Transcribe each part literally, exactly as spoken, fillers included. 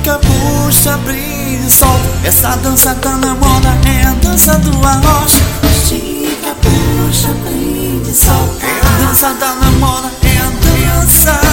Estica, puxa, brilha e solta. Essa dança tá na moda, é a dança do arrocha. Estica, puxa, brilha e solta. É a dança tá na moda, é a dança.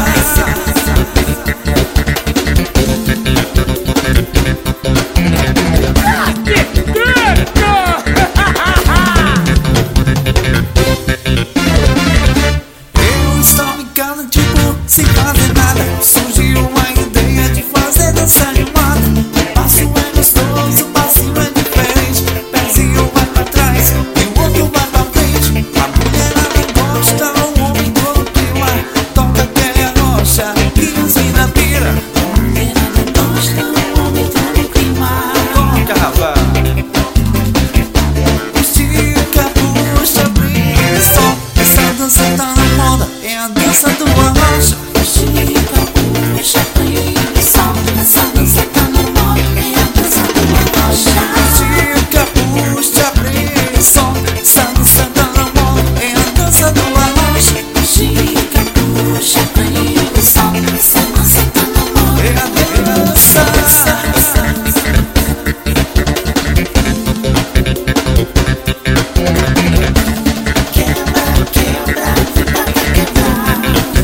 Eu estava em casa, tipo, sem fazer nada. Surgiu uma ideia de fazer dança animada. O passo é gostoso, o passinho é diferente. Pezinho vai pra trás e o outro vai pra frente. A mulherada gosta, o homem todo clima. Toca aquela rocha e os mina pira. A mulherada gosta, o homem todo clima. Toca, rapaz. Estica, puxa, brilha e solta. Essa dança tá na moda, é a dança do arrocha. Estica, puxa, brilha e solta. Essa dança tá na moda, é a dança do arrocha. Estica, puxa, brilha e solta. Essa dança tá na moda, é a dança do arrocha. Estica, puxa, brilha e solta. Essa dança tá na moda, É a dança. quebra, quebra, quebra.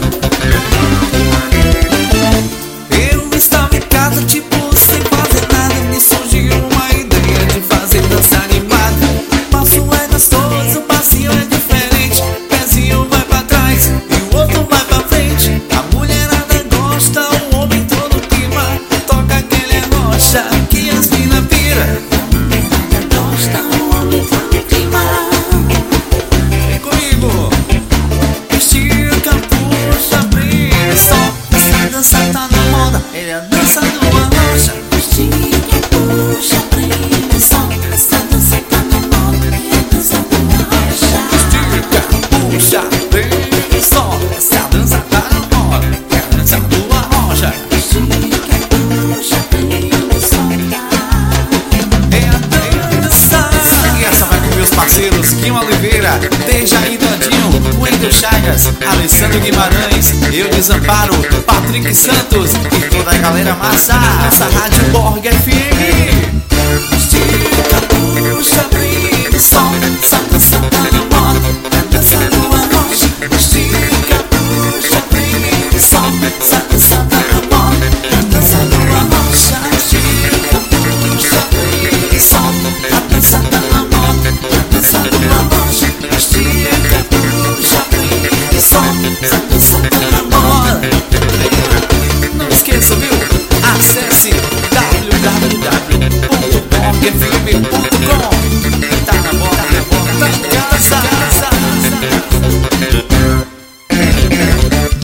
Eu estava em casa, tipo, sem fazer nada. Me surgiu uma ideia de fazer dança animada. O passo é gostoso, o passinho é diferente. Pezinho vai pra trás e o outro vai pra frente. A mulherada gosta, o homem todo clima. Toca aquele rocha que as mina pira. A mulherada gosta, o homem todo clima. Vem comigo. Estica, puxa, brilha e solta. Essa dança tá na moda, é a dança do arrocha. Estica, puxa, brilha e solta. Essa dança tá na moda, é a dança do arrocha. Estica, puxa, brilha e solta. Essa dança tá na moda, é a dança do arrocha. Estica, puxa, brilha e solta. É a dança. E essa vai com meus parceiros Kim Oliveira, Dejaí Dandinho, Wendel Chagas, Alessandro Guimarães, eu Desamparo, Patrick Santos e toda a galera massa. Essa Rádio Borg F M. Estica, puxa, brilha e solta. Essa dança tá na moda, é a dança do arrocha. Estica, puxa, brilha e solta. Essa dança tá na moda, é a dança do arrocha. Estica, puxa, brilha e solta. A dança tá na moda, é a dança do arrocha. Estica, puxa, brilha e solta. Essa dança tá na moda. Não esqueça, viu? Acesse w w w ponto borg f m ponto com. Tá na moda, tá na moda, tá em casa.